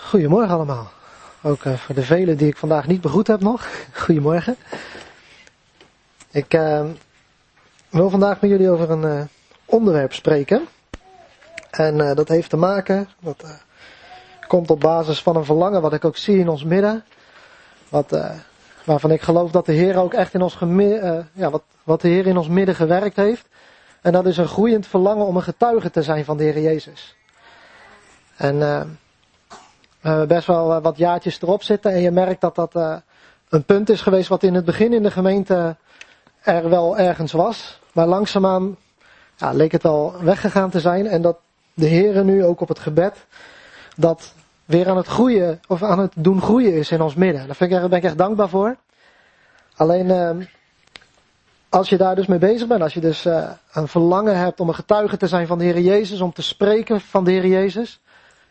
Goedemorgen allemaal. Ook voor de velen die ik vandaag niet begroet heb nog. Goedemorgen. Ik wil vandaag met jullie over een onderwerp spreken. En dat heeft te maken, dat komt op basis van een verlangen wat ik ook zie in ons midden. Waarvan ik geloof dat de Heer ook echt in ons wat de Heer in ons midden gewerkt heeft. En dat is een groeiend verlangen om een getuige te zijn van de Heer Jezus. En we hebben best wel wat jaartjes erop zitten en je merkt dat dat een punt is geweest wat in het begin in de gemeente er wel ergens was. Maar langzaamaan leek het wel weggegaan te zijn en dat de Heer nu ook op het gebed dat weer aan het groeien of aan het doen groeien is in ons midden. Daar ben ik echt dankbaar voor. Alleen als je daar dus mee bezig bent, als je dus een verlangen hebt om een getuige te zijn van de Heer Jezus, om te spreken van de Heer Jezus,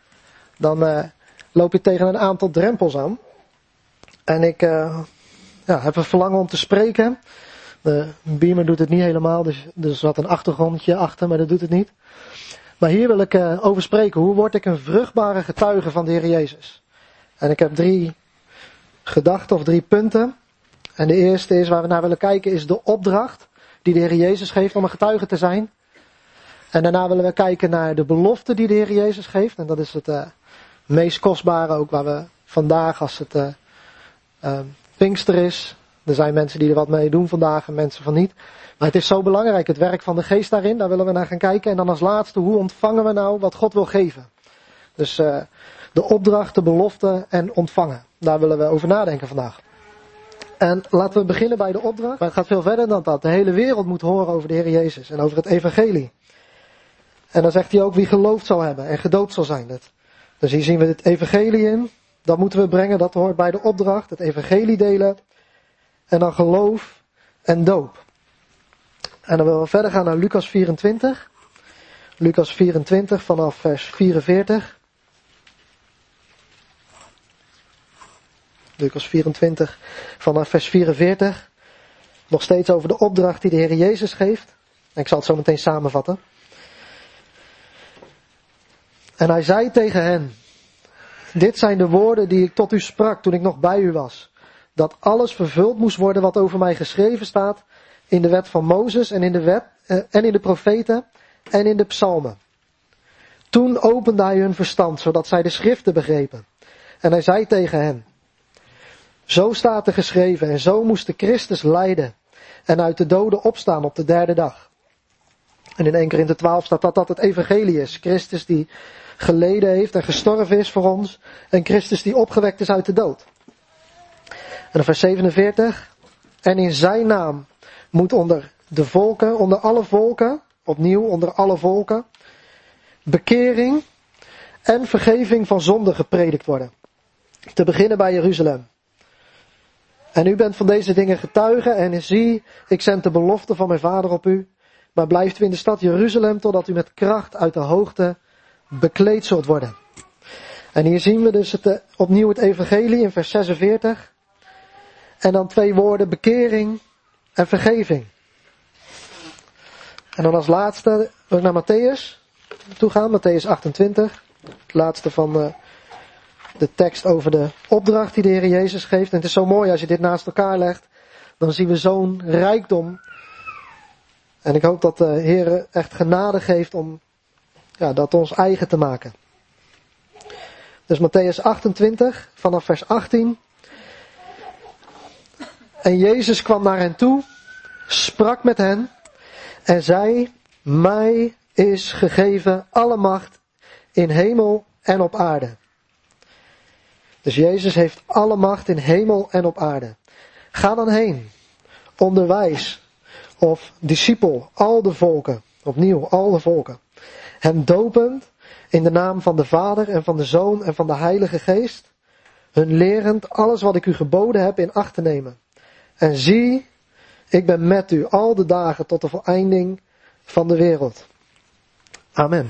dan loop je tegen een aantal drempels aan. En ik heb een verlangen om te spreken. De beamer doet het niet helemaal, dus er zat een achtergrondje achter, maar dat doet het niet. Maar hier wil ik over spreken. Hoe word ik een vruchtbare getuige van de Heer Jezus? En ik heb 3 gedachten of 3 punten. En de eerste is waar we naar willen kijken is de opdracht die de Heer Jezus geeft om een getuige te zijn. En daarna willen we kijken naar de belofte die de Heer Jezus geeft. En dat is het meest kostbare ook waar we vandaag als het Pinkster is. Er zijn mensen die er wat mee doen vandaag en mensen van niet. Maar het is zo belangrijk, het werk van de geest daarin. Daar willen we naar gaan kijken. En dan als laatste, hoe ontvangen we nou wat God wil geven? Dus de opdracht, de belofte en ontvangen. Daar willen we over nadenken vandaag. En laten we beginnen bij de opdracht. Maar het gaat veel verder dan dat. De hele wereld moet horen over de Heer Jezus en over het evangelie. En dan zegt hij ook wie geloofd zal hebben en gedoopt zal zijn. Dus hier zien we het evangelie in. Dat moeten we brengen, dat hoort bij de opdracht. Het evangelie delen. En dan geloof en doop. En dan willen we verder gaan naar Lucas 24. Lucas 24 vanaf vers 44. Lucas 24 vanaf vers 44. Nog steeds over de opdracht die de Heer Jezus geeft. En ik zal het zo meteen samenvatten. En hij zei tegen hen: dit zijn de woorden die ik tot u sprak toen ik nog bij u was. Dat alles vervuld moest worden wat over mij geschreven staat in de wet van Mozes en in de wet en in de profeten en in de psalmen. Toen opende hij hun verstand, zodat zij de schriften begrepen. En hij zei tegen hen: zo staat er geschreven en zo moest de Christus lijden en uit de doden opstaan op de 3e dag. En in 1 Korinthe 12 staat dat het evangelie is. Christus die geleden heeft en gestorven is voor ons. En Christus die opgewekt is uit de dood. En dan vers 47. En in zijn naam moet onder de volken, onder alle volken, opnieuw onder alle volken, bekering en vergeving van zonde gepredikt worden. Te beginnen bij Jeruzalem. En u bent van deze dingen getuige en zie, ik zend de belofte van mijn Vader op u. Maar blijft u in de stad Jeruzalem totdat u met kracht uit de hoogte bekleed zult worden. En hier zien we dus opnieuw het evangelie in vers 46. En dan 2 woorden, bekering en vergeving. En dan als laatste wil ik naar Matthäus toe gaan, Matthäus 28. Het laatste van de tekst over de opdracht die de Heer Jezus geeft. En het is zo mooi als je dit naast elkaar legt, dan zien we zo'n rijkdom. En ik hoop dat de Heer echt genade geeft om dat ons eigen te maken. Dus Matthäus 28 vanaf vers 18. En Jezus kwam naar hen toe, sprak met hen en zei: mij is gegeven alle macht in hemel en op aarde. Dus Jezus heeft alle macht in hemel en op aarde. Ga dan heen, onderwijs of discipel al de volken, opnieuw al de volken. Hen dopend in de naam van de Vader en van de Zoon en van de Heilige Geest. Hun lerend alles wat ik u geboden heb in acht te nemen. En zie, ik ben met u al de dagen tot de voleinding van de wereld. Amen.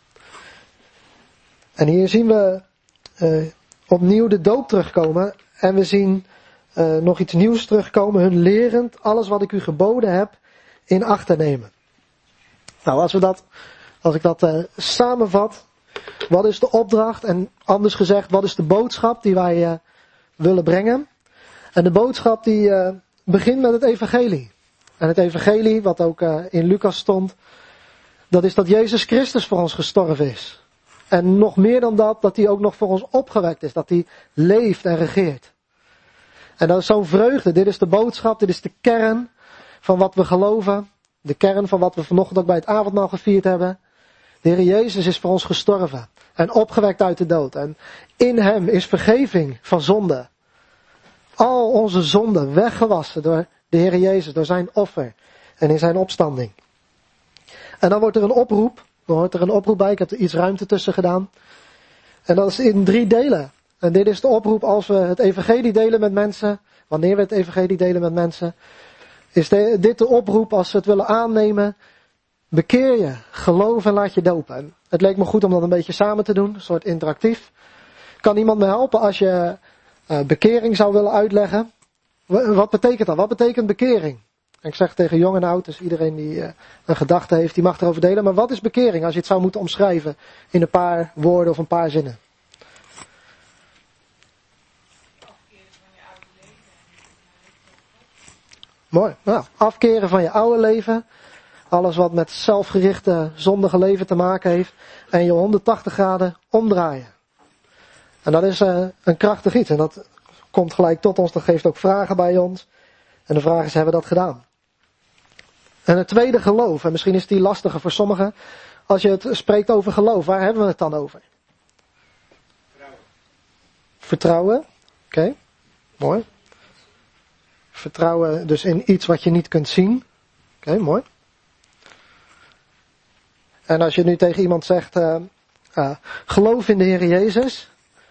En hier zien we opnieuw de doop terugkomen. En we zien nog iets nieuws terugkomen. Hun lerend alles wat ik u geboden heb in acht te nemen. Nou, als ik dat samenvat, Wat is de opdracht? En anders gezegd, wat is de boodschap die wij willen brengen? En de boodschap die begint met het evangelie. En het evangelie, wat ook in Lucas stond, dat is dat Jezus Christus voor ons gestorven is. En nog meer dan dat, dat hij ook nog voor ons opgewekt is. Dat hij leeft en regeert. En dat is zo'n vreugde. Dit is de boodschap, dit is de kern van wat we geloven. De kern van wat we vanochtend ook bij het avondmaal gevierd hebben. De Heer Jezus is voor ons gestorven. En opgewekt uit de dood. En in hem is vergeving van zonde. Al onze zonden weggewassen door de Heer Jezus. Door zijn offer. En in zijn opstanding. En dan wordt er een oproep. Dan hoort er een oproep bij. Ik heb er iets ruimte tussen gedaan. En dat is in 3 delen. En dit is de oproep als we het evangelie delen met mensen. Wanneer we het evangelie delen met mensen. Is dit de oproep als ze het willen aannemen. Bekeer je, geloof en laat je dopen. En het leek me goed om dat een beetje samen te doen. Een soort interactief. Kan iemand me helpen als je bekering zou willen uitleggen? Wat betekent dat? Wat betekent bekering? En ik zeg tegen jong en oud, dus iedereen die een gedachte heeft, die mag erover delen. Maar wat is bekering als je het zou moeten omschrijven in een paar woorden of een paar zinnen? Mooi. Nou, afkeren van je oude leven. Alles wat met zelfgerichte, zondige leven te maken heeft. En je 180 graden omdraaien. En dat is een krachtig iets. En dat komt gelijk tot ons. Dat geeft ook vragen bij ons. En de vraag is, hebben we dat gedaan? En het tweede, geloof. En misschien is die lastiger voor sommigen. Als je het spreekt over geloof, waar hebben we het dan over? Vertrouwen. Oké, mooi. Vertrouwen dus in iets wat je niet kunt zien. Oké, mooi. En als je nu tegen iemand zegt, geloof in de Heer Jezus.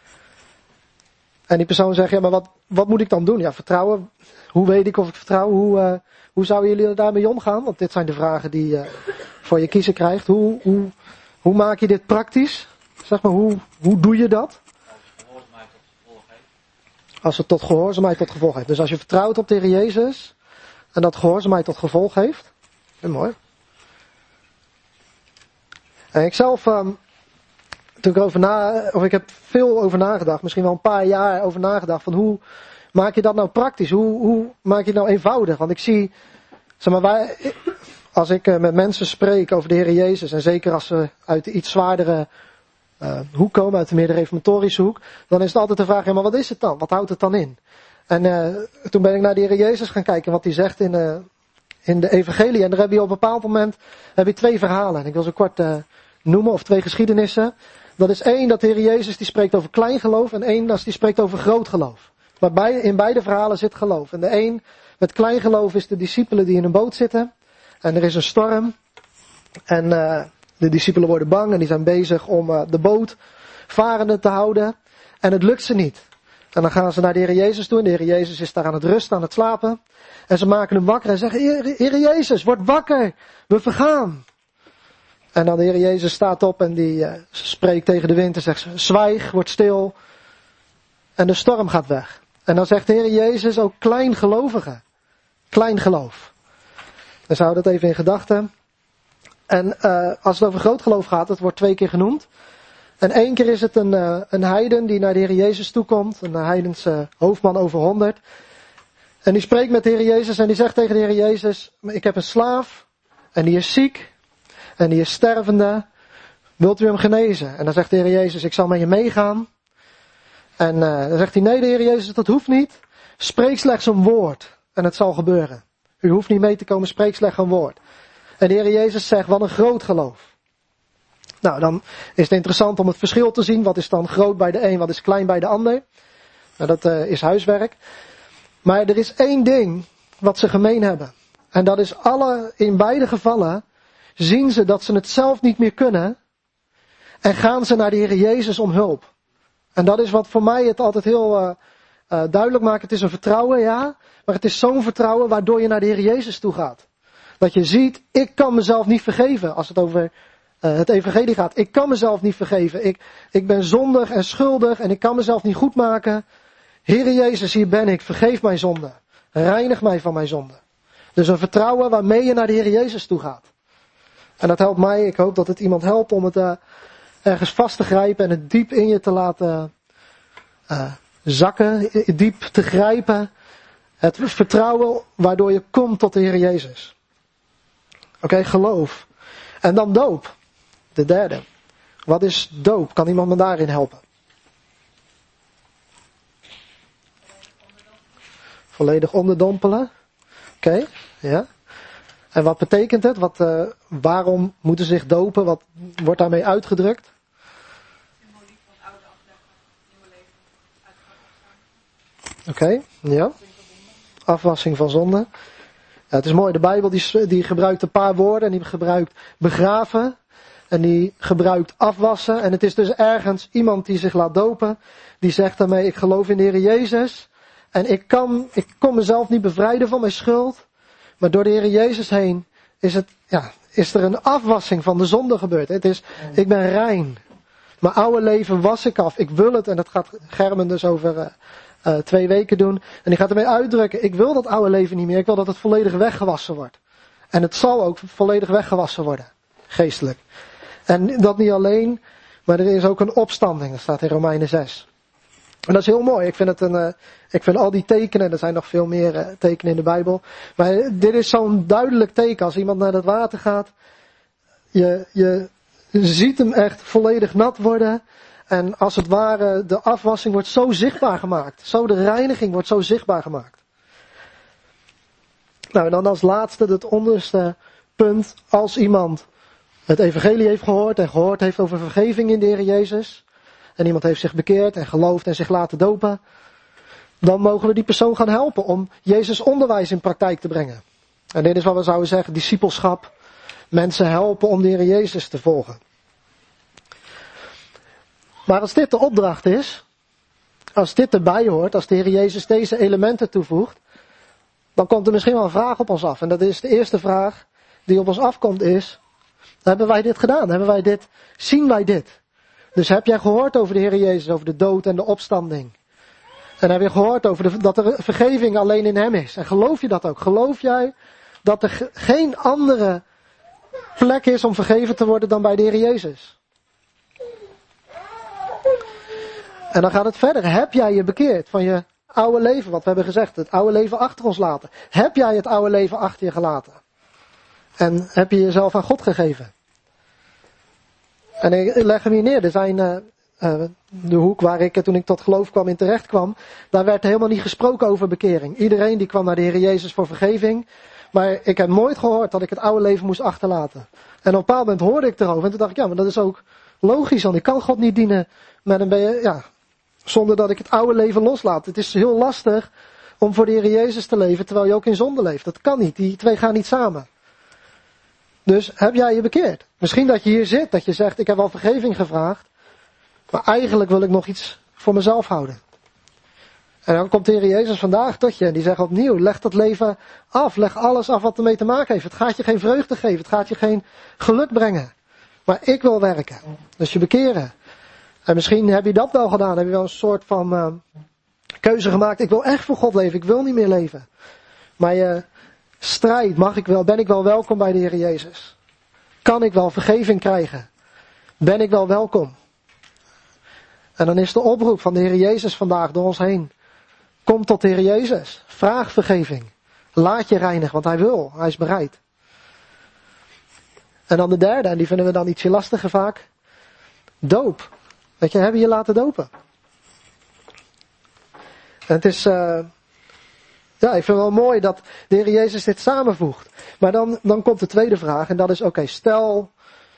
En die persoon zegt, ja, maar wat moet ik dan doen? Ja, vertrouwen. Hoe weet ik of ik vertrouw? Hoe zouden jullie daarmee omgaan? Want dit zijn de vragen die je voor je kiezen krijgt. Hoe maak je dit praktisch? Zeg maar, hoe doe je dat? Als het tot gehoorzaamheid tot gevolg heeft. Dus als je vertrouwt op de Heer Jezus. En dat gehoorzaamheid tot gevolg heeft. Heel mooi. En ik zelf, ik heb veel over nagedacht. Misschien wel een paar jaar over nagedacht. Van hoe maak je dat nou praktisch? Hoe maak je het nou eenvoudig? Want ik zie, zeg maar, als ik met mensen spreek over de Heer Jezus. En zeker als ze uit de iets zwaardere hoek komen, uit de meer de reformatorische hoek. Dan is het altijd de vraag, ja, maar wat is het dan? Wat houdt het dan in? En toen ben ik naar de Heer Jezus gaan kijken wat hij zegt in de evangelie. En daar heb je op een bepaald moment 2 verhalen. En ik wil ze kort noemen, of 2 geschiedenissen. Dat is 1, dat de Heer Jezus die spreekt over klein geloof. En 1, dat die spreekt over groot geloof. Maar in beide verhalen zit geloof. En de 1 met klein geloof is de discipelen die in een boot zitten. En er is een storm. En de discipelen worden bang en die zijn bezig om de boot varende te houden. En het lukt ze niet. En dan gaan ze naar de Heer Jezus toe. En de Heer Jezus is daar aan het rusten, aan het slapen. En ze maken hem wakker en zeggen, Heer Jezus, word wakker. We vergaan. En dan de Heer Jezus staat op en die spreekt tegen de wind en zegt, zwijg, word stil. En de storm gaat weg. En dan zegt de Heer Jezus ook kleingelovigen. Klein geloof. Dus hou dat even in gedachten. En als het over groot geloof gaat, het wordt 2 keer genoemd. En 1 keer is het een heiden die naar de Heer Jezus toekomt. Een heidense hoofdman over 100. En die spreekt met de Heer Jezus en die zegt tegen de Heer Jezus, ik heb een slaaf en die is ziek en die is stervende. Wilt u hem genezen? En dan zegt de Heer Jezus, ik zal met je meegaan. En dan zegt hij, nee de Heer Jezus, dat hoeft niet. Spreek slechts een woord en het zal gebeuren. U hoeft niet mee te komen, spreek slechts een woord. En de Heer Jezus zegt, wat een groot geloof. Nou, dan is het interessant om het verschil te zien. Wat is dan groot bij de een, wat is klein bij de ander? Nou, dat is huiswerk. Maar er is 1 ding wat ze gemeen hebben. En dat is in beide gevallen zien ze dat ze het zelf niet meer kunnen. En gaan ze naar de Heer Jezus om hulp. En dat is wat voor mij het altijd heel duidelijk maakt. Het is een vertrouwen, ja. Maar het is zo'n vertrouwen waardoor je naar de Heer Jezus toe gaat. Dat je ziet, ik kan mezelf niet vergeven als het over het evangelie gaat. Ik kan mezelf niet vergeven. Ik ben zondig en schuldig en ik kan mezelf niet goed maken. Heere Jezus, hier ben ik. Vergeef mijn zonde. Reinig mij van mijn zonde. Dus een vertrouwen waarmee je naar de Heer Jezus toe gaat. En dat helpt mij. Ik hoop dat het iemand helpt om het ergens vast te grijpen en het diep in je te laten zakken, diep te grijpen. Het vertrouwen waardoor je komt tot de Heer Jezus. Oké, geloof. En dan doop. De derde. Wat is doop? Kan iemand me daarin helpen? Volledig onderdompelen. Oké, ja. En wat betekent het? Waarom moeten ze zich dopen? Wat wordt daarmee uitgedrukt? Symboliek van oude afleggen, nieuwe leven, Oké, ja. Afwassing van zonde. Ja, het is mooi, de Bijbel die gebruikt een paar woorden. En die gebruikt begraven. En die gebruikt afwassen. En het is dus ergens iemand die zich laat dopen. Die zegt daarmee, ik geloof in de Heer Jezus. En ik kon mezelf niet bevrijden van mijn schuld. Maar door de Heer Jezus heen is er een afwassing van de zonde gebeurd. Het is, ik ben rein. Mijn oude leven was ik af. Ik wil het. En dat gaat Germen dus over 2 weken doen. En die gaat ermee uitdrukken. Ik wil dat oude leven niet meer. Ik wil dat het volledig weggewassen wordt. En het zal ook volledig weggewassen worden. Geestelijk. En dat niet alleen. Maar er is ook een opstanding. Dat staat in Romeinen 6. En dat is heel mooi. Ik vind al die tekenen, er zijn nog veel meer tekenen in de Bijbel. Maar dit is zo'n duidelijk teken. Als iemand naar het water gaat. Je ziet hem echt volledig nat worden. En als het ware, de afwassing wordt zo zichtbaar gemaakt. Zo de reiniging wordt zo zichtbaar gemaakt. Nou, en dan als laatste het onderste punt. Als iemand het evangelie heeft gehoord en gehoord heeft over vergeving in de Heer Jezus. En iemand heeft zich bekeerd en geloofd en zich laten dopen. Dan mogen we die persoon gaan helpen om Jezus onderwijs in praktijk te brengen. En dit is wat we zouden zeggen, discipelschap. Mensen helpen om de Heer Jezus te volgen. Maar als dit de opdracht is, als dit erbij hoort, als de Heer Jezus deze elementen toevoegt, dan komt er misschien wel een vraag op ons af. En dat is de eerste vraag die op ons afkomt is, hebben wij dit gedaan? Zien wij dit? Dus heb jij gehoord over de Heer Jezus, over de dood en de opstanding? En heb je gehoord over dat er vergeving alleen in Hem is? En geloof je dat ook? Geloof jij dat er geen andere plek is om vergeven te worden dan bij de Heer Jezus? En dan gaat het verder. Heb jij je bekeerd van je oude leven? Wat we hebben gezegd, het oude leven achter ons laten. Heb jij het oude leven achter je gelaten? En heb je jezelf aan God gegeven? En ik leg hem hier neer. Er zijn de hoek waar ik toen ik tot geloof kwam in terecht kwam. Daar werd helemaal niet gesproken over bekering. Iedereen die kwam naar de Heer Jezus voor vergeving. Maar ik heb nooit gehoord dat ik het oude leven moest achterlaten. En op een bepaald moment hoorde ik erover. En toen dacht ik, ja, maar dat is ook logisch. Want ik kan God niet dienen met zonder dat ik het oude leven loslaat. Het is heel lastig om voor de Heer Jezus te leven terwijl je ook in zonde leeft. Dat kan niet. Die twee gaan niet samen. Dus heb jij je bekeerd? Misschien dat je hier zit, dat je zegt, ik heb al vergeving gevraagd. Maar eigenlijk wil ik nog iets voor mezelf houden. En dan komt de Heer Jezus vandaag tot je en die zegt opnieuw, leg dat leven af. Leg alles af wat ermee te maken heeft. Het gaat je geen vreugde geven. Het gaat je geen geluk brengen. Maar ik wil werken. Dus je bekeren. En misschien heb je dat wel gedaan. Heb je wel een soort van keuze gemaakt. Ik wil echt voor God leven. Ik wil niet meer leven. Maar je strijd, ben ik wel welkom bij de Heer Jezus? Kan ik wel vergeving krijgen? Ben ik wel welkom? En dan is de oproep van de Heer Jezus vandaag door ons heen. Kom tot de Heer Jezus. Vraag vergeving. Laat je reinigen, want Hij wil. Hij is bereid. En dan de derde, en die vinden we dan ietsje lastiger vaak. Doop. Weet je, hebben je laten dopen? En het is, ik vind het wel mooi dat de Heer Jezus dit samenvoegt. Maar dan komt de tweede vraag, en dat is, oké, stel,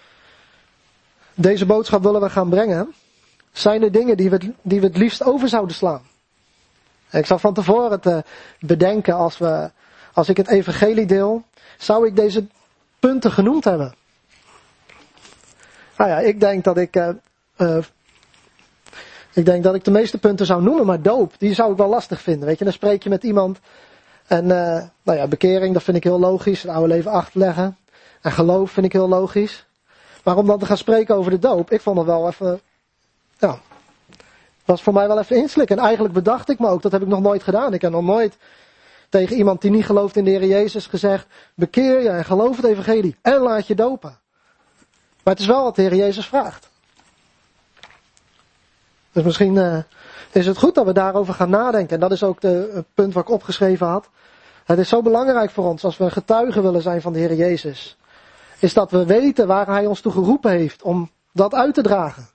deze boodschap willen we gaan brengen. Zijn er dingen die we het liefst over zouden slaan? En ik zat van tevoren te bedenken, als ik het evangelie deel, zou ik deze punten genoemd hebben? Nou ja, ik denk dat ik de meeste punten zou noemen, maar doop, die zou ik wel lastig vinden. Weet je, dan spreek je met iemand en bekering, dat vind ik heel logisch. Het oude leven achterleggen. En geloof vind ik heel logisch. Maar om dan te gaan spreken over de doop, ik vond het wel even, was voor mij wel even inslikken. En eigenlijk bedacht ik me ook, dat heb ik nog nooit gedaan. Ik heb nog nooit tegen iemand die niet gelooft in de Heer Jezus gezegd, bekeer je en geloof het evangelie en laat je dopen. Maar het is wel wat de Heer Jezus vraagt. Dus misschien is het goed dat we daarover gaan nadenken. En dat is ook het punt wat ik opgeschreven had. Het is zo belangrijk voor ons als we getuigen willen zijn van de Heer Jezus. Is dat we weten waar Hij ons toe geroepen heeft om dat uit te dragen.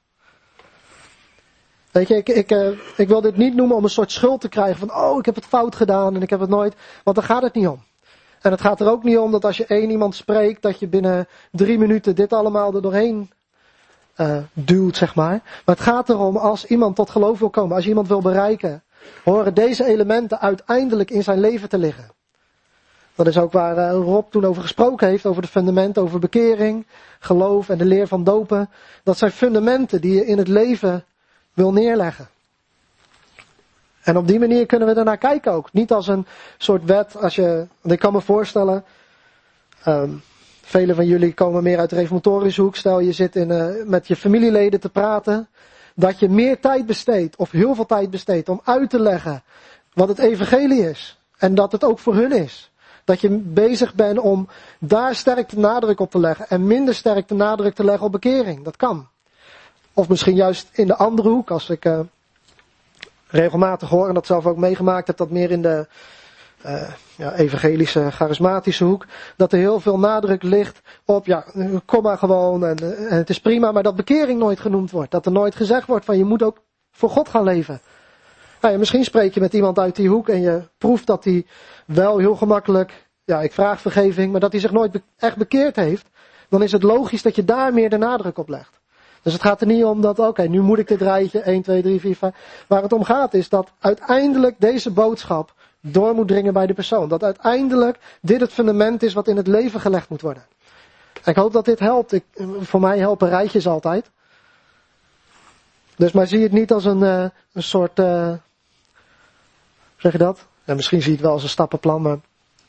Weet je, ik wil dit niet noemen om een soort schuld te krijgen van ik heb het fout gedaan en ik heb het nooit. Want daar gaat het niet om. En het gaat er ook niet om dat als je één iemand spreekt, dat je binnen 3 minuten dit allemaal er doorheen duwt, zeg maar. Maar het gaat erom als iemand tot geloof wil komen, als je iemand wil bereiken, horen deze elementen uiteindelijk in zijn leven te liggen. Dat is ook waar Rob toen over gesproken heeft, over de fundamenten, over bekering, geloof en de leer van dopen. Dat zijn fundamenten die je in het leven wil neerleggen. En op die manier kunnen we ernaar kijken ook. Niet als een soort wet, want ik kan me voorstellen, velen van jullie komen meer uit de reformatorische hoek. Stel je zit met je familieleden te praten, dat je meer tijd besteedt, of heel veel tijd besteedt, om uit te leggen wat het evangelie is. En dat het ook voor hun is. Dat je bezig bent om daar sterk de nadruk op te leggen en minder sterk de nadruk te leggen op bekering. Dat kan. Of misschien juist in de andere hoek, als ik regelmatig hoor en dat zelf ook meegemaakt heb, dat meer in de evangelische, charismatische hoek, dat er heel veel nadruk ligt op, kom maar gewoon en het is prima, maar dat bekering nooit genoemd wordt. Dat er nooit gezegd wordt van je moet ook voor God gaan leven. Nou ja, misschien spreek je met iemand uit die hoek en je proeft dat hij wel heel gemakkelijk, ik vraag vergeving, maar dat hij zich nooit echt bekeerd heeft. Dan is het logisch dat je daar meer de nadruk op legt. Dus het gaat er niet om dat, nu moet ik dit rijtje, 1, 2, 3, 4, 5. Waar het om gaat is dat uiteindelijk deze boodschap door moet dringen bij de persoon. Dat uiteindelijk dit het fundament is wat in het leven gelegd moet worden. En ik hoop dat dit helpt. Voor mij helpen rijtjes altijd. Dus maar zie het niet als een soort, zeg je dat? Ja, misschien zie je het wel als een stappenplan, maar...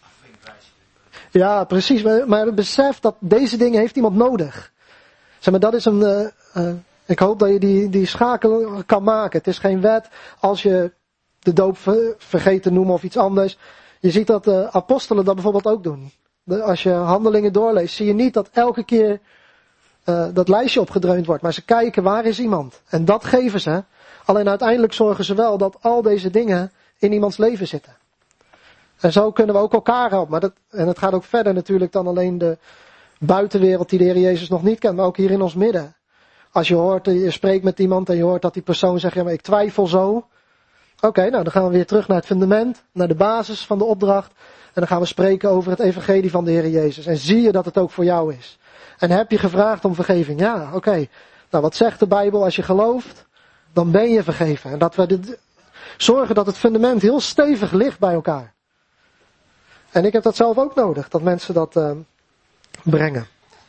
Ja, precies. Maar besef dat deze dingen heeft iemand nodig. Zeg maar, dat is ik hoop dat je die schakel kan maken. Het is geen wet als je de doop vergeet te noemen of iets anders. Je ziet dat de apostelen dat bijvoorbeeld ook doen. Als je Handelingen doorleest, zie je niet dat elke keer dat lijstje opgedreund wordt. Maar ze kijken, waar is iemand? En dat geven ze. Alleen uiteindelijk zorgen ze wel dat al deze dingen in iemands leven zitten. En zo kunnen we ook elkaar helpen. En het gaat ook verder natuurlijk dan alleen de buitenwereld die de Heer Jezus nog niet kent, maar ook hier in ons midden. Als je hoort, je spreekt met iemand en je hoort dat die persoon zegt, maar ik twijfel zo. Oké, dan gaan we weer terug naar het fundament, naar de basis van de opdracht. En dan gaan we spreken over het evangelie van de Heer Jezus. En zie je dat het ook voor jou is. En heb je gevraagd om vergeving? Ja, oké. Nou, wat zegt de Bijbel? Als je gelooft, dan ben je vergeven. En dat we zorgen dat het fundament heel stevig ligt bij elkaar. En ik heb dat zelf ook nodig, dat mensen dat brengen.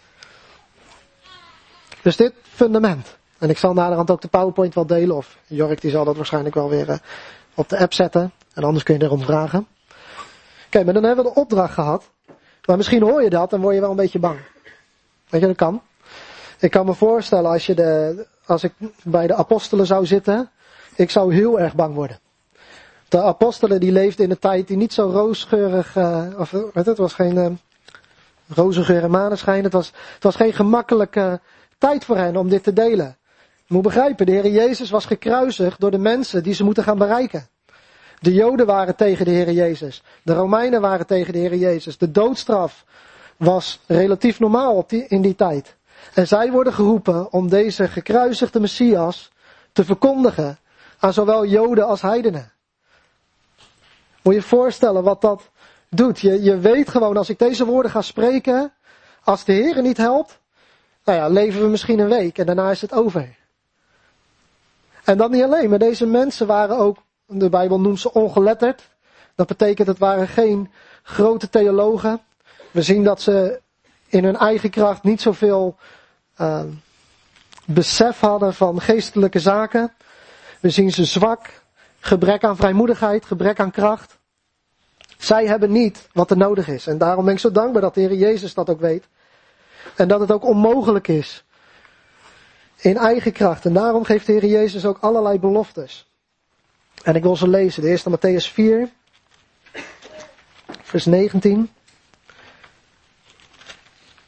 Dus dit fundament. En ik zal naderhand ook de PowerPoint wel delen. Of Jork die zal dat waarschijnlijk wel weer op de app zetten. En anders kun je erom vragen. Oké, maar dan hebben we de opdracht gehad. Maar misschien hoor je dat en word je wel een beetje bang. Weet je, dat kan. Ik kan me voorstellen als ik bij de apostelen zou zitten. Ik zou heel erg bang worden. De apostelen die leefden in een tijd die niet zo roosgeurig. Het was geen rozengeur en maneschijn. Het was geen gemakkelijke tijd voor hen om dit te delen. Je moet begrijpen, de Heer Jezus was gekruisigd door de mensen die ze moeten gaan bereiken. De Joden waren tegen de Heer Jezus. De Romeinen waren tegen de Heer Jezus. De doodstraf was relatief normaal in die tijd. En zij worden geroepen om deze gekruisigde Messias te verkondigen aan zowel Joden als heidenen. Moet je je voorstellen wat dat doet. Je weet gewoon, als ik deze woorden ga spreken, als de Heer niet helpt, leven we misschien een week en daarna is het over. En dat niet alleen, maar deze mensen waren ook, de Bijbel noemt ze ongeletterd. Dat betekent, het waren geen grote theologen. We zien dat ze in hun eigen kracht niet zoveel besef hadden van geestelijke zaken. We zien ze zwak, gebrek aan vrijmoedigheid, gebrek aan kracht. Zij hebben niet wat er nodig is. En daarom ben ik zo dankbaar dat de Heer Jezus dat ook weet. En dat het ook onmogelijk is in eigen kracht. En daarom geeft de Heer Jezus ook allerlei beloftes. En ik wil ze lezen. De eerste Mattheüs 4, vers 19.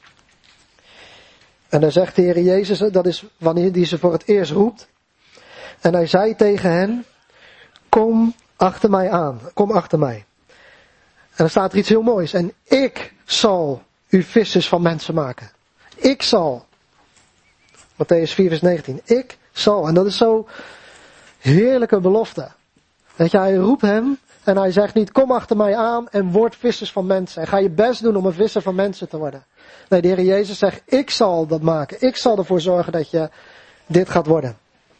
En dan zegt de Heer Jezus, dat is wanneer hij ze voor het eerst roept. En hij zei tegen hen, kom achter mij aan. Kom achter mij. En dan staat er iets heel moois. En ik zal u vissers van mensen maken. Ik zal. Mattheüs 4 vers 19. Ik zal. En dat is zo heerlijke belofte. Weet je, hij roept hem en hij zegt niet, kom achter mij aan en word vissers van mensen. En ga je best doen om een visser van mensen te worden. Nee, de Heer Jezus zegt, ik zal dat maken. Ik zal ervoor zorgen dat je dit gaat worden.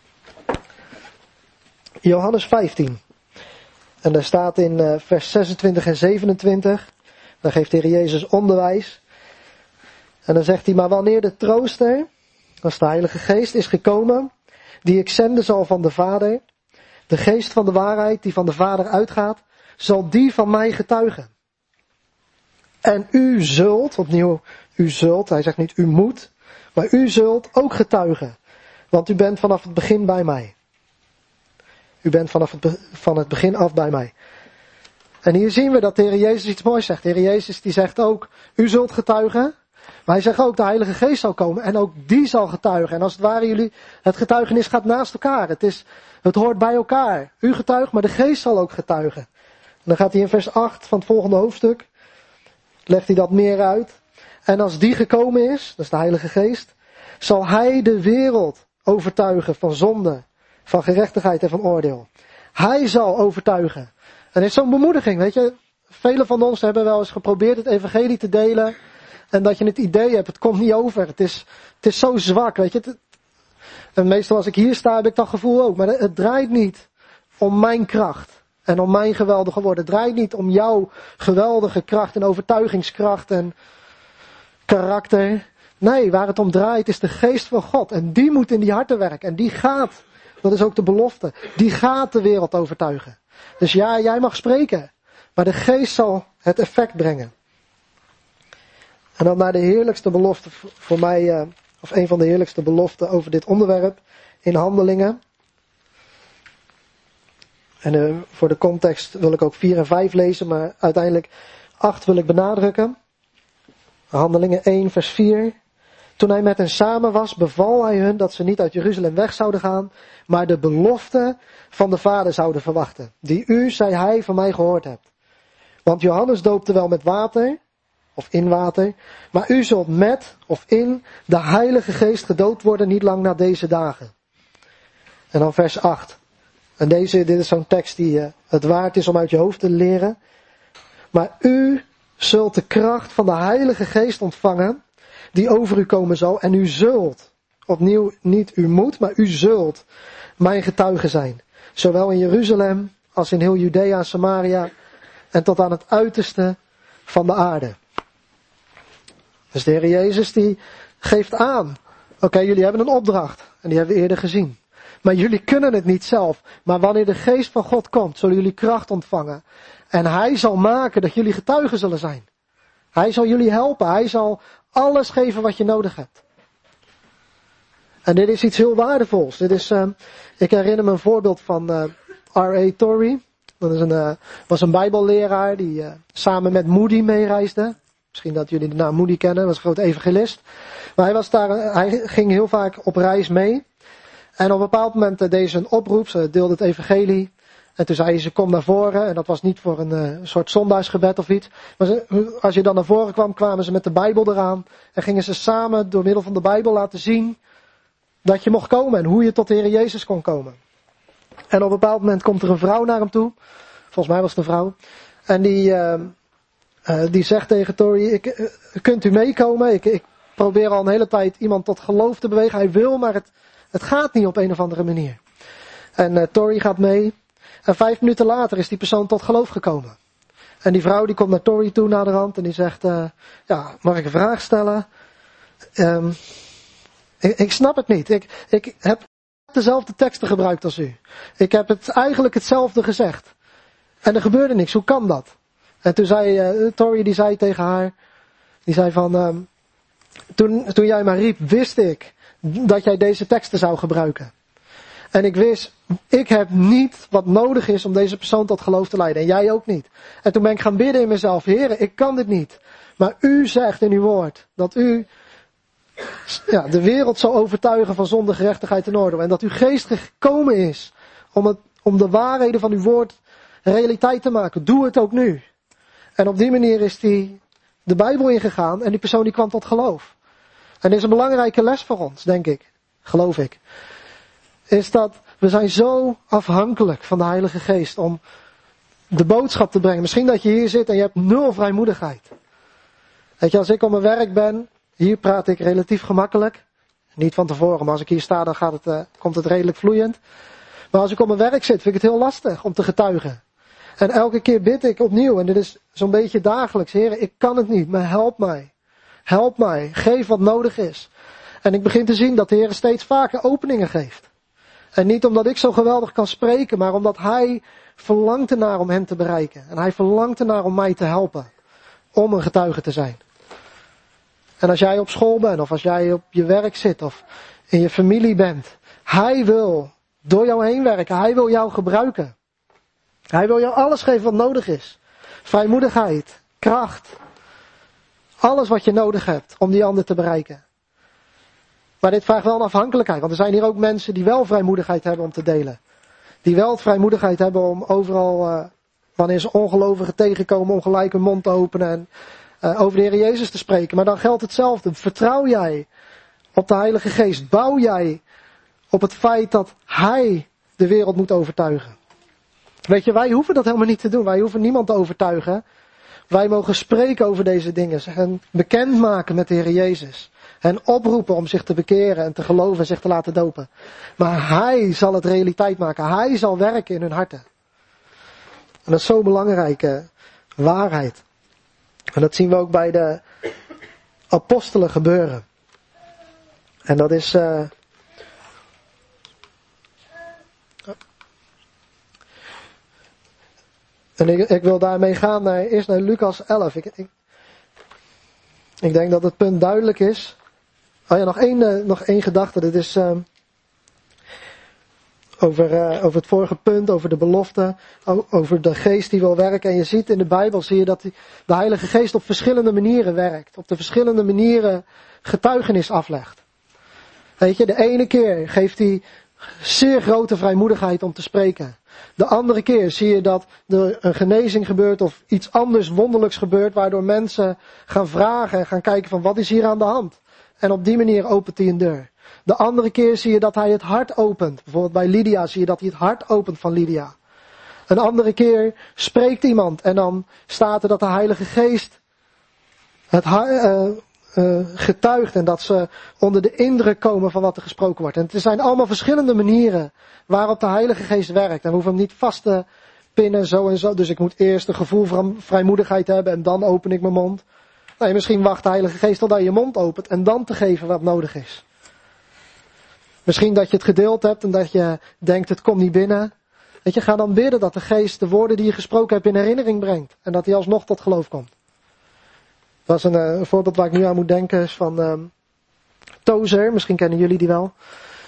Johannes 15. En daar staat in vers 26 en 27. Dan geeft de Heer Jezus onderwijs. En dan zegt hij, maar wanneer de trooster, dat is de Heilige Geest, is gekomen, die ik zenden zal van de Vader, de geest van de waarheid die van de Vader uitgaat, zal die van mij getuigen. En u zult, opnieuw, u zult, hij zegt niet u moet, maar u zult ook getuigen. Want u bent vanaf het begin bij mij. U bent van het begin af bij mij. En hier zien we dat de Heer Jezus iets moois zegt. De Heer Jezus die zegt ook, u zult getuigen. Maar hij zegt ook, de Heilige Geest zal komen en ook die zal getuigen. En als het ware het getuigenis gaat naast elkaar. Het hoort bij elkaar. U getuigt, maar de Geest zal ook getuigen. En dan gaat hij in vers 8 van het volgende hoofdstuk, legt hij dat meer uit. En als die gekomen is, dat is de Heilige Geest, zal hij de wereld overtuigen van zonde, van gerechtigheid en van oordeel. Hij zal overtuigen. En het is zo'n bemoediging, weet je. Velen van ons hebben wel eens geprobeerd het evangelie te delen. En dat je het idee hebt, het komt niet over. Het is zo zwak, weet je. En meestal als ik hier sta, heb ik dat gevoel ook. Maar het draait niet om mijn kracht. En om mijn geweldige woorden. Het draait niet om jouw geweldige kracht en overtuigingskracht en karakter. Nee, waar het om draait is de geest van God. En die moet in die harten werken. En die gaat, dat is ook de belofte, die gaat de wereld overtuigen. Dus ja, jij mag spreken. Maar de geest zal het effect brengen. En dan naar de heerlijkste belofte voor mij, of een van de heerlijkste beloften over dit onderwerp in Handelingen. En voor de context wil ik ook 4 en 5 lezen, maar uiteindelijk 8 wil ik benadrukken. Handelingen 1 vers 4. Toen hij met hen samen was, beval hij hun dat ze niet uit Jeruzalem weg zouden gaan, maar de belofte van de Vader zouden verwachten. Die u, zei hij, van mij gehoord hebt. Want Johannes doopte wel met water, of in water, maar u zult met of in de Heilige Geest gedoopt worden niet lang na deze dagen. En dan vers 8. En dit is zo'n tekst die het waard is om uit je hoofd te leren. Maar u zult de kracht van de Heilige Geest ontvangen, die over u komen zal. En u zult, opnieuw niet u moet, maar u zult mijn getuige zijn. Zowel in Jeruzalem als in heel Judea en Samaria en tot aan het uiterste van de aarde. Dus de Heer Jezus die geeft aan. Oké, jullie hebben een opdracht. En die hebben we eerder gezien. Maar jullie kunnen het niet zelf. Maar wanneer de geest van God komt, zullen jullie kracht ontvangen. En hij zal maken dat jullie getuigen zullen zijn. Hij zal jullie helpen. Hij zal alles geven wat je nodig hebt. En dit is iets heel waardevols. Ik herinner me een voorbeeld van R.A. Torrey. Dat was een bijbelleraar die samen met Moody meereisde. Misschien dat jullie de naam Moody kennen, hij was een groot evangelist. Maar hij ging heel vaak op reis mee. En op een bepaald moment deed ze een oproep, ze deelde het evangelie. En toen zei ze, kom naar voren. En dat was niet voor een soort zondagsgebed of iets. Maar als je dan naar voren kwam, kwamen ze met de Bijbel eraan. En gingen ze samen door middel van de Bijbel laten zien dat je mocht komen. En hoe je tot de Heer Jezus kon komen. En op een bepaald moment komt er een vrouw naar hem toe. Volgens mij was het een vrouw. En die zegt tegen Torrey, kunt u meekomen? Ik probeer al een hele tijd iemand tot geloof te bewegen. Hij wil, maar het gaat niet op een of andere manier. En Torrey gaat mee. En 5 minuten later is die persoon tot geloof gekomen. En die vrouw die komt naar Torrey toe naderhand en die zegt, mag ik een vraag stellen? Ik snap het niet. Ik heb dezelfde teksten gebruikt als u. Ik heb eigenlijk hetzelfde gezegd. En er gebeurde niks. Hoe kan dat? En toen zei Torrey, die zei tegen haar, die zei van, toen jij mij riep, wist ik dat jij deze teksten zou gebruiken. En ik wist, ik heb niet wat nodig is om deze persoon tot geloof te leiden. En jij ook niet. En toen ben ik gaan bidden in mezelf, Heere, ik kan dit niet. Maar u zegt in uw woord dat u de wereld zal overtuigen van zonde, gerechtigheid en oordeel. En dat uw geest gekomen is om de waarheden van uw woord realiteit te maken. Doe het ook nu. En op die manier is hij de Bijbel ingegaan en die persoon die kwam tot geloof. En dit is een belangrijke les voor ons, denk ik. Geloof ik. Is dat we zijn zo afhankelijk van de Heilige Geest om de boodschap te brengen. Misschien dat je hier zit en je hebt 0 vrijmoedigheid. Weet je, als ik op mijn werk ben, hier praat ik relatief gemakkelijk. Niet van tevoren, maar als ik hier sta dan komt het redelijk vloeiend. Maar als ik op mijn werk zit, vind ik het heel lastig om te getuigen. En elke keer bid ik opnieuw, en dit is zo'n beetje dagelijks. Heer, ik kan het niet, maar help mij. Help mij, geef wat nodig is. En ik begin te zien dat de Heer steeds vaker openingen geeft. En niet omdat ik zo geweldig kan spreken, maar omdat Hij verlangt ernaar om hen te bereiken. En Hij verlangt ernaar om mij te helpen. Om een getuige te zijn. En als jij op school bent, of als jij op je werk zit, of in je familie bent. Hij wil door jou heen werken. Hij wil jou gebruiken. Hij wil jou alles geven wat nodig is. Vrijmoedigheid, kracht. Alles wat je nodig hebt om die ander te bereiken. Maar dit vraagt wel een afhankelijkheid. Want er zijn hier ook mensen die wel vrijmoedigheid hebben om te delen. Die wel vrijmoedigheid hebben om overal, wanneer ze ongelovigen tegenkomen, om gelijk hun mond te openen en over de Heer Jezus te spreken. Maar dan geldt hetzelfde. Vertrouw jij op de Heilige Geest? Bouw jij op het feit dat Hij de wereld moet overtuigen? Weet je, wij hoeven dat helemaal niet te doen. Wij hoeven niemand te overtuigen. Wij mogen spreken over deze dingen. En bekendmaken met de Heer Jezus. En oproepen om zich te bekeren en te geloven en zich te laten dopen. Maar Hij zal het realiteit maken. Hij zal werken in hun harten. En dat is zo'n belangrijke waarheid. En dat zien we ook bij de apostelen gebeuren. En dat is... En ik wil daarmee gaan eerst naar Lucas 11. Ik denk dat het punt duidelijk is. Oh ja, nog één gedachte. Dit is over het vorige punt, over de belofte, over de geest die wil werken. En je ziet in de Bijbel, zie je dat de Heilige Geest op verschillende manieren werkt. Op de verschillende manieren getuigenis aflegt. Weet je, de ene keer geeft hij zeer grote vrijmoedigheid om te spreken. De andere keer zie je dat er een genezing gebeurt of iets anders wonderlijks gebeurt, waardoor mensen gaan vragen en gaan kijken van wat is hier aan de hand. En op die manier opent hij een deur. De andere keer zie je dat hij het hart opent. Bijvoorbeeld bij Lydia zie je dat hij het hart opent van Lydia. Een andere keer spreekt iemand en dan staat er dat de Heilige Geest het getuigt en dat ze onder de indruk komen van wat er gesproken wordt. En het zijn allemaal verschillende manieren waarop de Heilige Geest werkt. En we hoeven hem niet vast te pinnen zo en zo. Dus ik moet eerst een gevoel van vrijmoedigheid hebben en dan open ik mijn mond. Nee, misschien wacht de Heilige Geest totdat je je mond opent en dan te geven wat nodig is. Misschien dat je het gedeeld hebt en dat je denkt het komt niet binnen. Weet je, ga dan bidden dat de Geest de woorden die je gesproken hebt in herinnering brengt. En dat hij alsnog tot geloof komt. Dat is een voorbeeld waar ik nu aan moet denken is van Tozer. Misschien kennen jullie die wel.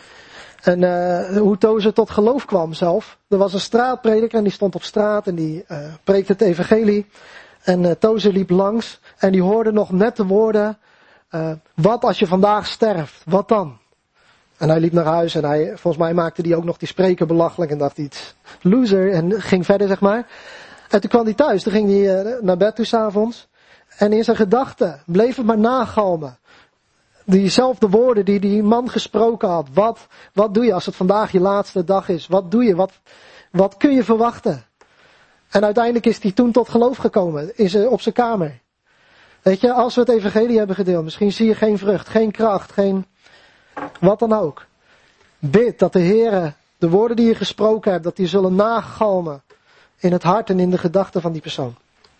En hoe Tozer tot geloof kwam zelf. Er was een straatprediker en die stond op straat en die preekte het evangelie. En Tozer liep langs en die hoorde nog net de woorden. Wat als je vandaag sterft? Wat dan? En hij liep naar huis en volgens mij maakte hij ook nog die spreker belachelijk en dacht iets loser en ging verder zeg maar. En toen kwam hij thuis, toen ging hij naar bed toe 's avonds. En in zijn gedachten bleef het maar nagalmen. Diezelfde woorden die die man gesproken had. Wat doe je als het vandaag je laatste dag is? Wat doe je? Wat kun je verwachten? En uiteindelijk is hij toen tot geloof gekomen. Op zijn kamer. Weet je, als we het evangelie hebben gedeeld. Misschien zie je geen vrucht, geen kracht, geen... Wat dan ook. Bid dat de Heer de woorden die je gesproken hebt, dat die zullen nagalmen. In het hart en in de gedachten van die persoon.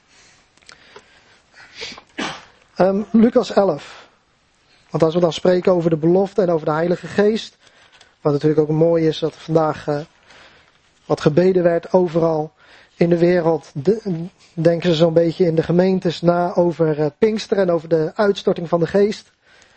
Lucas 11. Want als we dan spreken over de belofte en over de Heilige Geest. Wat natuurlijk ook mooi is dat vandaag wat gebeden werd overal in de wereld. Denken ze zo'n beetje in de gemeentes na over Pinksteren en over de uitstorting van de Geest.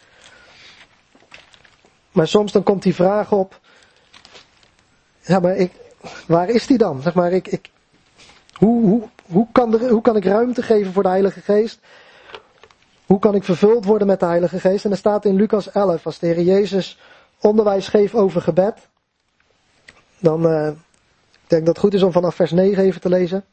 Maar soms dan komt die vraag op. Ja, maar waar is die dan? Zeg maar, hoe kan ik ruimte geven voor de Heilige Geest? Hoe kan ik vervuld worden met de Heilige Geest? En er staat in Lucas 11, als de Heer Jezus onderwijs geeft over gebed. Dan, ik denk dat het goed is om vanaf vers 9 even te lezen.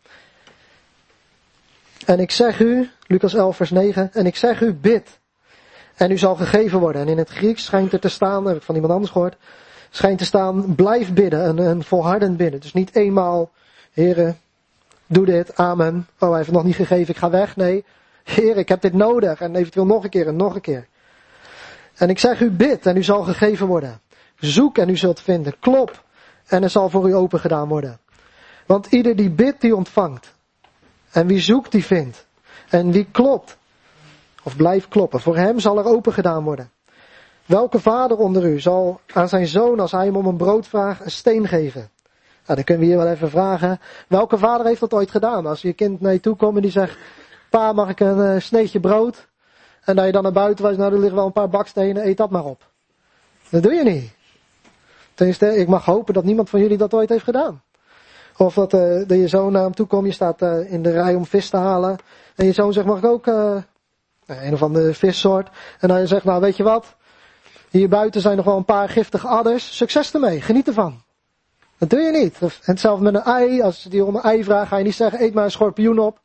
En ik zeg u, Lucas 11 vers 9, en ik zeg u, bid. En u zal gegeven worden. En in het Grieks schijnt er te staan, heb ik van iemand anders gehoord, schijnt te staan, blijf bidden, een volhardend bidden. Dus niet eenmaal, Heere, doe dit, amen. Oh, hij heeft het nog niet gegeven, ik ga weg. Nee, Heere, ik heb dit nodig. En eventueel nog een keer en nog een keer. En ik zeg u, bid en u zal gegeven worden. Zoek en u zult vinden. Klop en er zal voor u open gedaan worden. Want ieder die bidt, die ontvangt. En wie zoekt, die vindt. En wie klopt, of blijft kloppen, voor hem zal er open gedaan worden. Welke vader onder u zal aan zijn zoon, als hij hem om een brood vraagt, een steen geven? Nou, dan kunnen we hier wel even vragen. Welke vader heeft dat ooit gedaan? Als je kind naar je toe komt en die zegt, pa, mag ik een sneetje brood? En dat je dan naar buiten wijst, nou er liggen wel een paar bakstenen, eet dat maar op. Dat doe je niet. Tenminste, ik mag hopen dat niemand van jullie dat ooit heeft gedaan. Of dat je zoon naar hem toe komt, je staat in de rij om vis te halen. En je zoon zegt, mag ik ook een of andere vissoort? En dan je zegt, nou weet je wat, hier buiten zijn nog wel een paar giftige adders. Succes ermee, geniet ervan. Dat doe je niet. En hetzelfde met een ei, als die om een ei vraagt, ga je niet zeggen, eet maar een schorpioen op.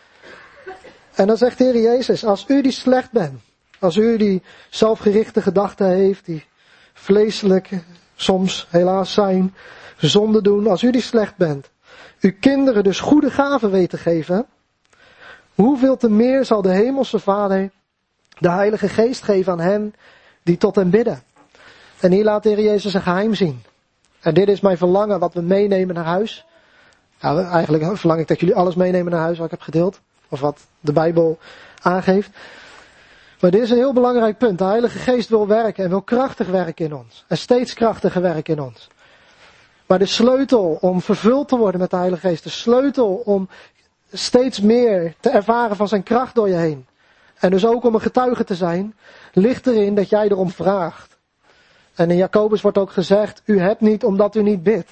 En dan zegt de Heer Jezus, als u die slecht bent, als u die zelfgerichte gedachten heeft, die vleeselijk soms helaas zijn, zonde doen, als u die slecht bent, uw kinderen dus goede gaven weet te geven, hoeveel te meer zal de hemelse Vader de Heilige Geest geven aan hen die tot hem bidden. En hier laat de Heer Jezus een geheim zien. En dit is mijn verlangen wat we meenemen naar huis. Nou, eigenlijk verlang ik dat jullie alles meenemen naar huis wat ik heb gedeeld. Of wat de Bijbel aangeeft. Maar dit is een heel belangrijk punt. De Heilige Geest wil werken en wil krachtig werken in ons. En steeds krachtiger werken in ons. Maar de sleutel om vervuld te worden met de Heilige Geest. De sleutel om steeds meer te ervaren van zijn kracht door je heen. En dus ook om een getuige te zijn. Ligt erin dat jij erom vraagt. En in Jacobus wordt ook gezegd. U hebt niet omdat u niet bidt.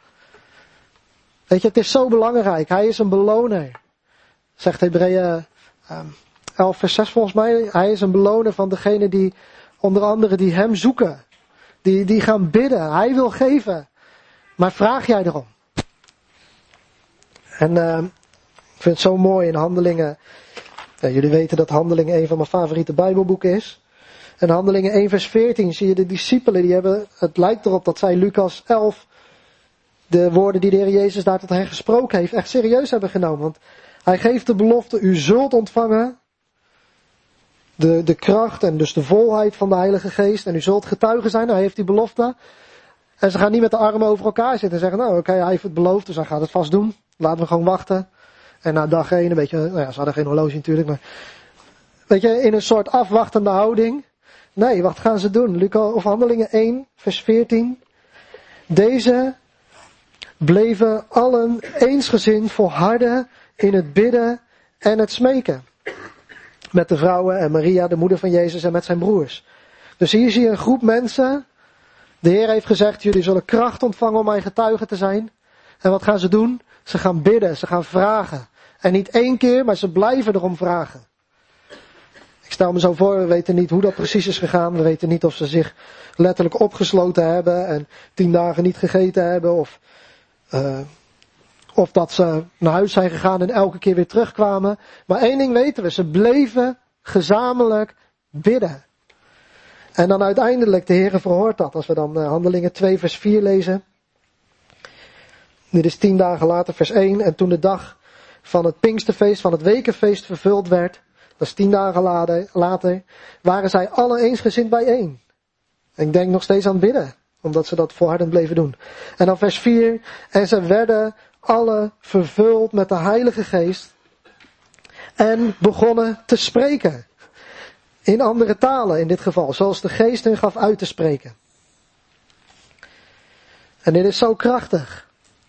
Weet je, het is zo belangrijk. Hij is een beloner. Zegt Hebreeën 11 vers 6 volgens mij. Hij is een beloner van degene die, onder andere, die hem zoeken. Die gaan bidden. Hij wil geven. Maar vraag jij erom? En ik vind het zo mooi in Handelingen. Ja, jullie weten dat Handelingen een van mijn favoriete Bijbelboeken is. En Handelingen 1 vers 14 zie je de discipelen. Die hebben, het lijkt erop dat zij Lucas 11, de woorden die de Heer Jezus daar tot hen gesproken heeft, echt serieus hebben genomen. Want hij geeft de belofte, u zult ontvangen de kracht en dus de volheid van de Heilige Geest. En u zult getuigen zijn, hij heeft die belofte. En ze gaan niet met de armen over elkaar zitten en zeggen, nou oké, hij heeft het beloofd, dus hij gaat het vast doen. Laten we gewoon wachten. En na dag 1, een beetje, nou ja, ze hadden geen horloge natuurlijk, maar weet je, in een soort afwachtende houding. Nee, wat gaan ze doen? Lucas of Handelingen 1, vers 14. Deze bleven allen eensgezind volharden in het bidden en het smeken. Met de vrouwen en Maria, de moeder van Jezus, en met zijn broers. Dus hier zie je een groep mensen. De Heer heeft gezegd, jullie zullen kracht ontvangen om mijn getuigen te zijn. En wat gaan ze doen? Ze gaan bidden, ze gaan vragen. En niet 1 keer, maar ze blijven erom vragen. Ik stel me zo voor, we weten niet hoe dat precies is gegaan. We weten niet of ze zich letterlijk opgesloten hebben en 10 dagen niet gegeten hebben. Of dat ze naar huis zijn gegaan en elke keer weer terugkwamen. Maar 1 ding weten we, ze bleven gezamenlijk bidden. En dan uiteindelijk, de Heer verhoort dat. Als we dan Handelingen 2 vers 4 lezen. Dit is 10 dagen later vers 1. En toen de dag van het Pinksterfeest, van het wekenfeest vervuld werd. Dat is 10 dagen later. Waren zij alle eensgezind bijeen. En ik denk nog steeds aan het bidden. Omdat ze dat volhardend bleven doen. En dan vers 4. En ze werden alle vervuld met de Heilige Geest. En begonnen te spreken. In andere talen in dit geval. Zoals de Geest hen gaf uit te spreken. En dit is zo krachtig.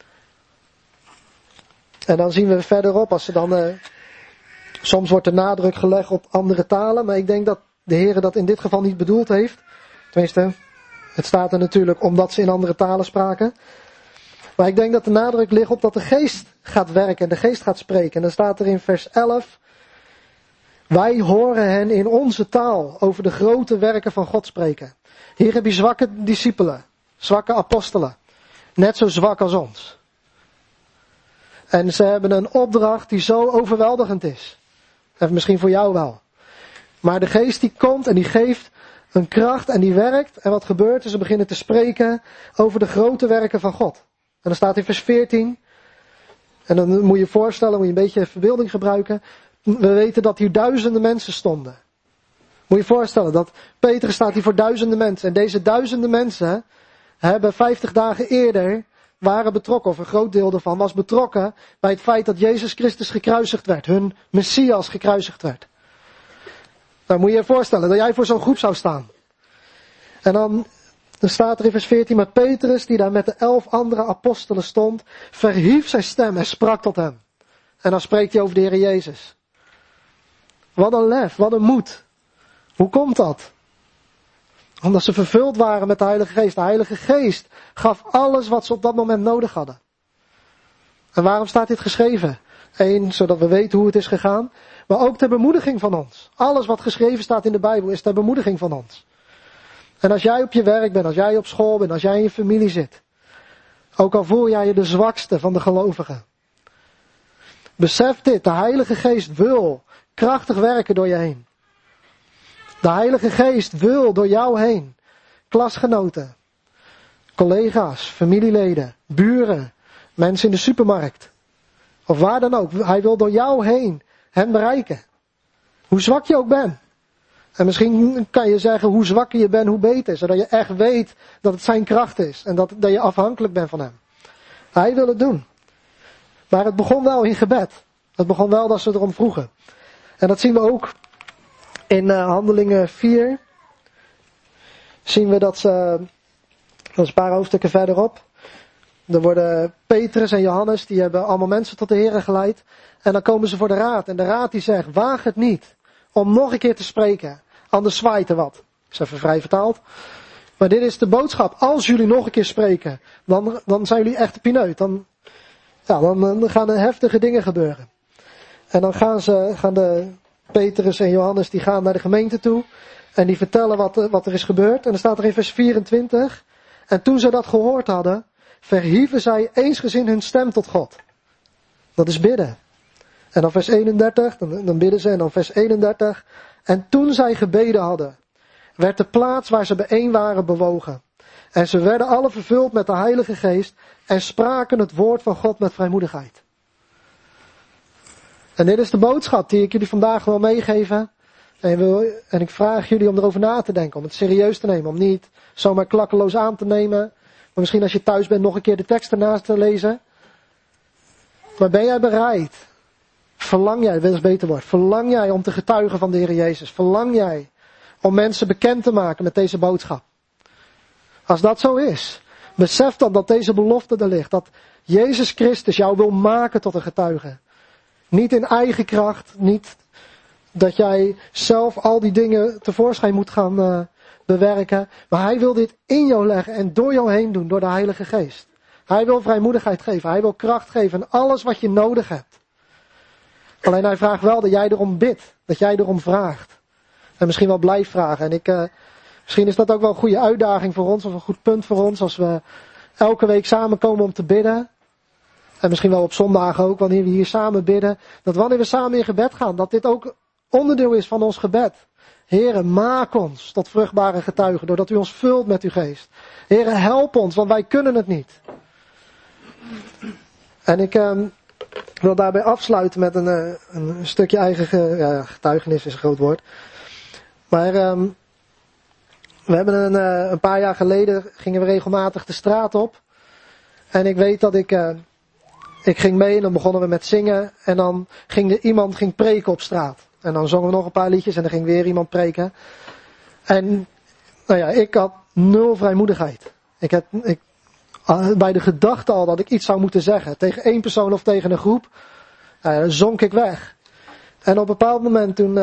En dan zien we verderop. Als ze dan... soms wordt de nadruk gelegd op andere talen. Maar ik denk dat de Heer dat in dit geval niet bedoeld heeft. Tenminste... Het staat er natuurlijk omdat ze in andere talen spraken. Maar ik denk dat de nadruk ligt op dat de Geest gaat werken en de Geest gaat spreken. En dan staat er in vers 11. Wij horen hen in onze taal over de grote werken van God spreken. Hier heb je zwakke discipelen, zwakke apostelen. Net zo zwak als ons. En ze hebben een opdracht die zo overweldigend is. En misschien voor jou wel. Maar de geest die komt en die geeft een kracht en die werkt. En wat gebeurt er? Ze beginnen te spreken over de grote werken van God. En dan staat in vers 14. En dan moet je je voorstellen, moet je een beetje verbeelding gebruiken. We weten dat hier duizenden mensen stonden. Moet je je voorstellen dat Petrus staat hier voor duizenden mensen. En deze duizenden mensen hebben 50 dagen eerder waren betrokken, of een groot deel daarvan was betrokken bij het feit dat Jezus Christus gekruisigd werd. Hun Messias gekruisigd werd. Nou moet je je voorstellen dat jij voor zo'n groep zou staan. En dan staat er in vers 14, maar Petrus, die daar met de 11 andere apostelen stond, verhief zijn stem en sprak tot hem. En dan spreekt hij over de Heer Jezus. Wat een lef, wat een moed. Hoe komt dat? Omdat ze vervuld waren met de Heilige Geest. De Heilige Geest gaf alles wat ze op dat moment nodig hadden. En waarom staat dit geschreven? 1, zodat we weten hoe het is gegaan. Maar ook ter bemoediging van ons. Alles wat geschreven staat in de Bijbel is ter bemoediging van ons. En als jij op je werk bent, als jij op school bent, als jij in je familie zit. Ook al voel jij je de zwakste van de gelovigen. Besef dit, de Heilige Geest wil krachtig werken door je heen. De Heilige Geest wil door jou heen. Klasgenoten, collega's, familieleden, buren, mensen in de supermarkt. Of waar dan ook. Hij wil door jou heen hen bereiken. Hoe zwak je ook bent. En misschien kan je zeggen hoe zwakker je bent, hoe beter. Zodat je echt weet dat het zijn kracht is. En dat je afhankelijk bent van hem. Hij wil het doen. Maar het begon wel in gebed. Het begon wel dat ze erom vroegen. En dat zien we ook in Handelingen 4. Zien we dat ze, dat is een paar hoofdstukken verderop. Er worden Petrus en Johannes, die hebben allemaal mensen tot de Here geleid. En dan komen ze voor de raad. En de raad die zegt, waag het niet om nog een keer te spreken. Anders zwaait er wat. Dat is even vrij vertaald. Maar dit is de boodschap. Als jullie nog een keer spreken, dan zijn jullie echt de pineut. Dan gaan er heftige dingen gebeuren. En dan gaan de Petrus en Johannes, die gaan naar de gemeente toe. En die vertellen wat er is gebeurd. En dan staat er in vers 24. En toen ze dat gehoord hadden, verhieven zij eensgezind hun stem tot God. Dat is bidden. En dan vers 31, dan bidden ze. En dan vers 31. En toen zij gebeden hadden, werd de plaats waar ze bijeen waren bewogen. En ze werden alle vervuld met de Heilige Geest en spraken het woord van God met vrijmoedigheid. En dit is de boodschap die ik jullie vandaag wil meegeven. En ik vraag jullie om erover na te denken, om het serieus te nemen. Om niet zomaar klakkeloos aan te nemen. Maar misschien als je thuis bent nog een keer de tekst ernaast te lezen. Maar ben jij bereid? Verlang jij, wil eens beter woord. Verlang jij om te getuigen van de Heer Jezus? Verlang jij om mensen bekend te maken met deze boodschap? Als dat zo is, besef dan dat deze belofte er ligt. Dat Jezus Christus jou wil maken tot een getuige. Niet in eigen kracht, niet dat jij zelf al die dingen tevoorschijn moet gaan bewerken. Maar hij wil dit in jou leggen en door jou heen doen, door de Heilige Geest. Hij wil vrijmoedigheid geven, hij wil kracht geven en alles wat je nodig hebt. Alleen hij vraagt wel dat jij erom bidt, dat jij erom vraagt. En misschien wel blijft vragen. En misschien is dat ook wel een goede uitdaging voor ons, of een goed punt voor ons, als we elke week samenkomen om te bidden. En misschien wel op zondagen ook, wanneer we hier samen bidden. Dat wanneer we samen in gebed gaan, dat dit ook onderdeel is van ons gebed. Heere, maak ons tot vruchtbare getuigen, doordat u ons vult met uw geest. Heere, help ons, want wij kunnen het niet. En ik wil daarbij afsluiten met een stukje eigen getuigenis, is een groot woord. Maar we hebben een paar jaar geleden, gingen we regelmatig de straat op. En ik weet dat ik ging mee en dan begonnen we met zingen. En dan ging iemand preken op straat. En dan zongen we nog een paar liedjes en dan ging weer iemand preken. En ik had 0 vrijmoedigheid. Bij de gedachte al dat ik iets zou moeten zeggen. Tegen 1 persoon of tegen een groep. Zonk ik weg. En op een bepaald moment toen...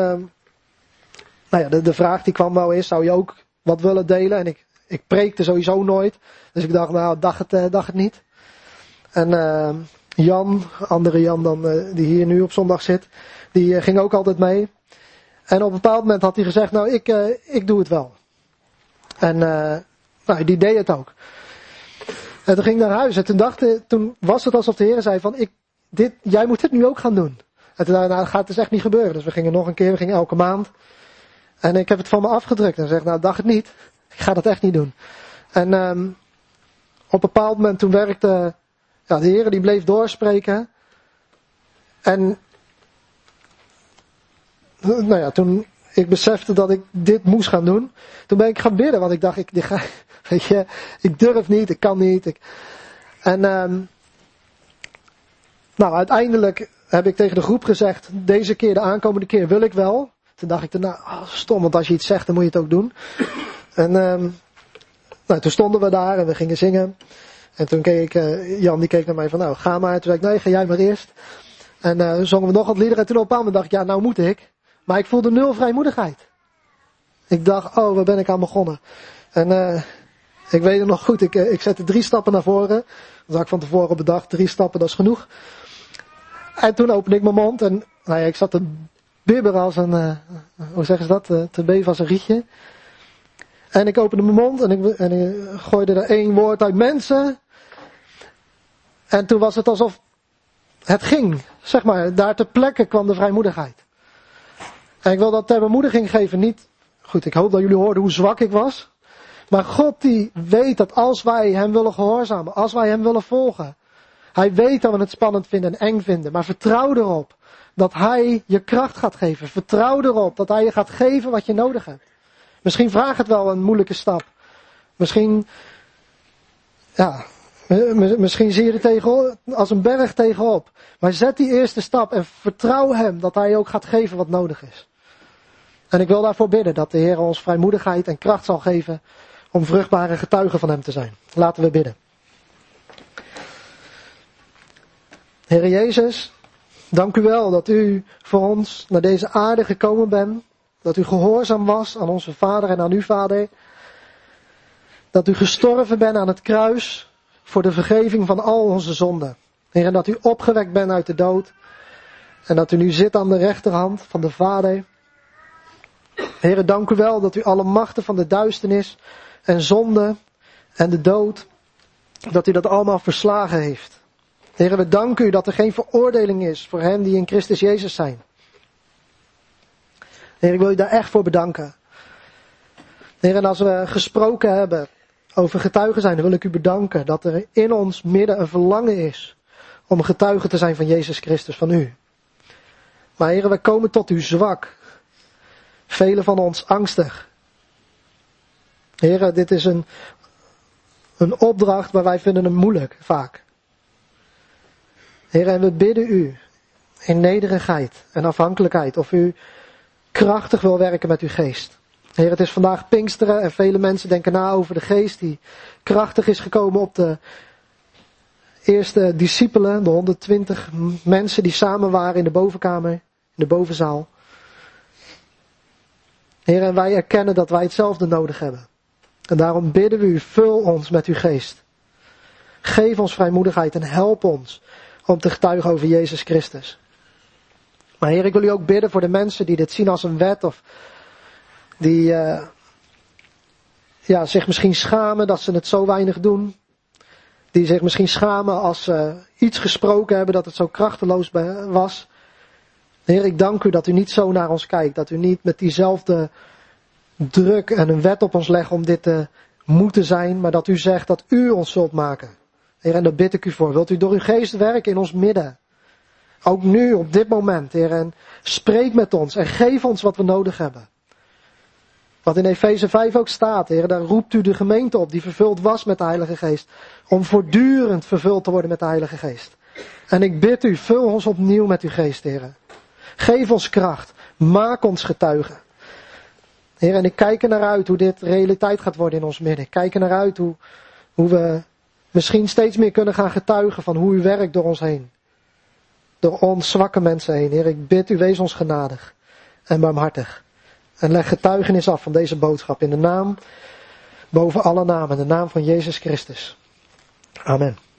de vraag die kwam wel is, zou je ook wat willen delen? En ik preekte sowieso nooit. Dus ik dacht, dacht het niet. En Jan, andere Jan dan, die hier nu op zondag zit, die ging ook altijd mee. En op een bepaald moment had hij gezegd, nou ik doe het wel. En nou, die deed het ook. En toen ging ik naar huis en toen was het alsof de Heer zei van, jij moet dit nu ook gaan doen. En toen dacht ik, nou, dat gaat dus echt niet gebeuren. Dus we gingen nog een keer, we gingen elke maand. En ik heb het van me afgedrukt en zeg, nou, dacht het niet. Ik ga dat echt niet doen. En op een bepaald moment toen werkte, de Heer die bleef doorspreken. En nou ja, toen ik besefte dat ik dit moest gaan doen, toen ben ik gaan bidden, want ik dacht, ik durf niet, ik kan niet. En nou, uiteindelijk heb ik tegen de groep gezegd, deze keer, de aankomende keer wil ik wel. Toen dacht ik daarna, stom, want als je iets zegt, dan moet je het ook doen. En nou, toen stonden we daar en we gingen zingen. En toen keek Jan, die keek naar mij van, nou, ga maar. Toen zei ik, nee, ga jij maar eerst. En zongen we nog wat liederen. En toen op een bepaald moment dacht ik, ja, nou moet ik. Maar ik voelde 0 vrijmoedigheid. Ik dacht, waar ben ik aan begonnen? En ik weet het nog goed, ik zette 3 stappen naar voren. Dat had ik van tevoren bedacht, 3 stappen, dat is genoeg. En toen opende ik mijn mond en nou ja, ik zat te bibberen als een, hoe zeggen ze dat? Te beven als een rietje. En ik opende mijn mond en ik gooide er 1 woord uit, mensen. En toen was het alsof het ging, zeg maar, daar ter plekke kwam de vrijmoedigheid. En ik wil dat ter bemoediging geven, niet, goed, ik hoop dat jullie hoorden hoe zwak ik was. Maar God die weet dat als wij hem willen gehoorzamen, als wij hem willen volgen. Hij weet dat we het spannend vinden en eng vinden. Maar vertrouw erop dat hij je kracht gaat geven. Vertrouw erop dat hij je gaat geven wat je nodig hebt. Misschien vraagt het wel een moeilijke stap. Misschien zie je er als een berg tegenop. Maar zet die eerste stap en vertrouw hem dat hij je ook gaat geven wat nodig is. En ik wil daarvoor bidden dat de Heer ons vrijmoedigheid en kracht zal geven om vruchtbare getuigen van hem te zijn. Laten we bidden. Heer Jezus, dank u wel dat u voor ons naar deze aarde gekomen bent. Dat u gehoorzaam was aan onze Vader en aan uw Vader. Dat u gestorven bent aan het kruis voor de vergeving van al onze zonden. Heer, en dat u opgewekt bent uit de dood. En dat u nu zit aan de rechterhand van de Vader. Heer, dank u wel dat u alle machten van de duisternis en zonde en de dood, dat u dat allemaal verslagen heeft. Heer, we danken u dat er geen veroordeling is voor hen die in Christus Jezus zijn. Heer, ik wil u daar echt voor bedanken. Heer, en als we gesproken hebben over getuigen zijn, dan wil ik u bedanken dat er in ons midden een verlangen is om getuige te zijn van Jezus Christus, van u. Maar Heer, we komen tot u zwak. Velen van ons angstig. Heer, dit is een opdracht, maar wij vinden hem moeilijk, vaak. Heer, en we bidden u in nederigheid en afhankelijkheid of u krachtig wil werken met uw geest. Heer, het is vandaag Pinksteren en vele mensen denken na over de geest die krachtig is gekomen op de eerste discipelen, de 120 mensen die samen waren in de bovenkamer, in de bovenzaal. Heer, en wij erkennen dat wij hetzelfde nodig hebben. En daarom bidden we u, vul ons met uw geest. Geef ons vrijmoedigheid en help ons om te getuigen over Jezus Christus. Maar Heer, ik wil u ook bidden voor de mensen die dit zien als een wet of die zich misschien schamen dat ze het zo weinig doen. Die zich misschien schamen als ze iets gesproken hebben dat het zo krachteloos was. Heer, ik dank u dat u niet zo naar ons kijkt. Dat u niet met diezelfde druk en een wet op ons legt om dit te moeten zijn. Maar dat u zegt dat u ons zult maken. Heer, en daar bid ik u voor. Wilt u door uw geest werken in ons midden. Ook nu, op dit moment, Heer. En spreek met ons en geef ons wat we nodig hebben. Wat in Efeze 5 ook staat, Heer. Daar roept u de gemeente op die vervuld was met de Heilige Geest. Om voortdurend vervuld te worden met de Heilige Geest. En ik bid u, vul ons opnieuw met uw geest, Heer. Geef ons kracht. Maak ons getuigen. Heer, en ik kijk er naar uit hoe dit realiteit gaat worden in ons midden. Ik kijk er naar uit hoe we misschien steeds meer kunnen gaan getuigen van hoe u werkt door ons heen. Door ons zwakke mensen heen. Heer, ik bid u, wees ons genadig en barmhartig. En leg getuigenis af van deze boodschap in de naam, boven alle namen, in de naam van Jezus Christus. Amen.